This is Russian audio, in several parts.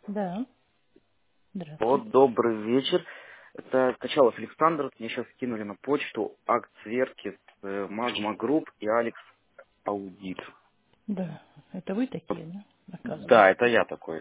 Да. Вот, Здравствуйте. добрый вечер. Это Качалов Александр. Мне сейчас скинули на почту акт сверки с Магма Групп и Алекс Аудит. Да. Это вы Вот, такие, да? да, это Оказывается. я такой.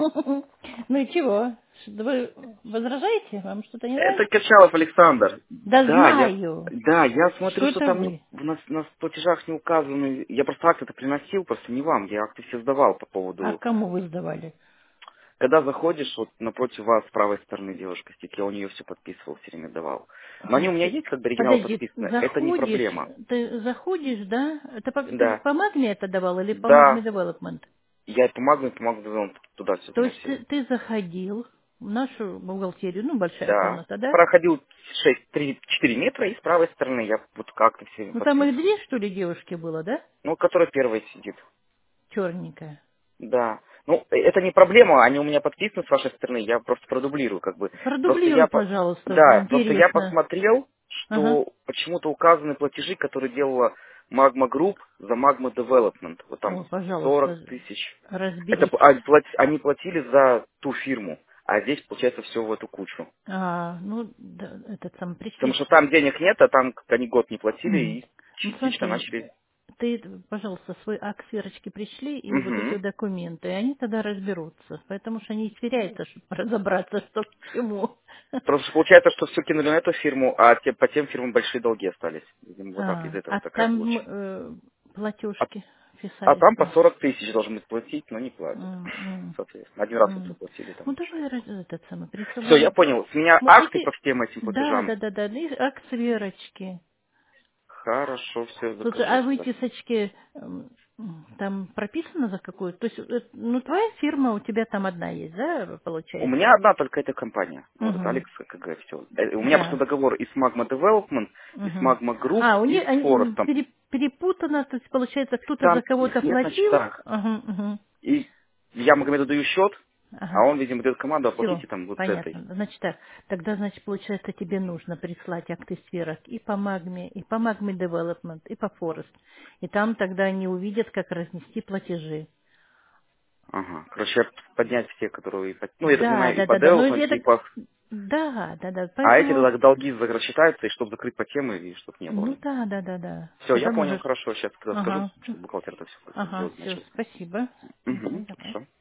Ну и чего? Вы возражаете? Вам что-то не Это нравится? Качалов Александр. Да Да, знаю. я смотрю, Что что это там вы? на платежах не указаны. Я просто акты это приносил, просто не вам. Я акты все сдавал по А поводу. кому вы сдавали? Когда заходишь, вот напротив вас с правой стороны девушка сидит, я у нее все подписывал, все время давал. Но они у меня есть, как бы оригинал Подожди, подписаны. Это не проблема. ты заходишь, да? Ты Да. по Магме это давал или по Магме Да, Development? я помогу, туда все То есть заносил. ты заходил в нашу бухгалтерию, ну, большая Да. комната, да? Проходил 4 метра, и с правой стороны я вот как-то все Ну, там их подписывал. две, что ли, девушки было, да? Ну, которая первая сидит. Черненькая. Да. Ну, это не проблема, они у меня подписаны с вашей стороны, я просто продублирую, как бы. Просто Продублируй, пожалуйста, да, просто я интересно. посмотрел, Ага. что почему-то указаны платежи, которые делала Magma Group за Magma Development. Вот там О, 40 пожалуйста, тысяч. Это разберитесь. они платили за ту фирму, а здесь получается все в эту кучу. Ну, да, этот сам Потому пришли. что там денег нет, а там они год не платили Мгм. и Ну, частично смотри, начали. ты, пожалуйста, свой акт сверочки пришли и вот эти Угу. вот документы, и они тогда разберутся, потому что они сверяются, чтобы разобраться, что к чему. Просто получается, что все кинули на эту фирму, а по тем фирмам большие долги остались. Видимо, вот так из этого А такая там получится. А, платежки а писались. там по 40 тысяч должны платить, но не платят. М, м, Соответственно, один раз вот м. заплатили там Ну, что-то. давай этот самый, Все, я присылай. понял. С меня Ну, акты по эти, всем этим да, платежам. да, да, да, и акт сверочки. Хорошо, все, Слушай, закажу а тогда. выписочки там прописано за какую? То есть, ну, твоя фирма, у тебя там одна есть, да, У получается? меня одна только эта компания. Ну, вот это Угу. Алекс, как говорит, все. У меня просто Да. договор и с Magma Development, и с Угу. Magma Group, А, у и них с Forest. перепутано, то есть, получается, кто-то Там за кого-то их нет на платил. счетах. Угу, угу. И я Магомеду даю счет, а Ага. он, видимо, дает команду Все, оплатите там вот с этой. понятно. Значит так, тогда, значит, получается, тебе нужно прислать акты сверок и по Магме, и по Магме Development, и по Форест. И там тогда они увидят, как разнести платежи. Ага. Короче, поднять все, которые... Ну, я так Да, понимаю, и да, по да, да. Но development, это... и по... Да, да, да. А эти Поэтому, тогда долги рассчитаются, и чтобы закрыть по темы, и чтобы не было. ну да, да, да, да. Все, я Тогда понял, можешь... хорошо. Сейчас когда скажу, Ага, чтобы бухгалтер это все ага, делать все, начал. спасибо. Угу, Давай. хорошо.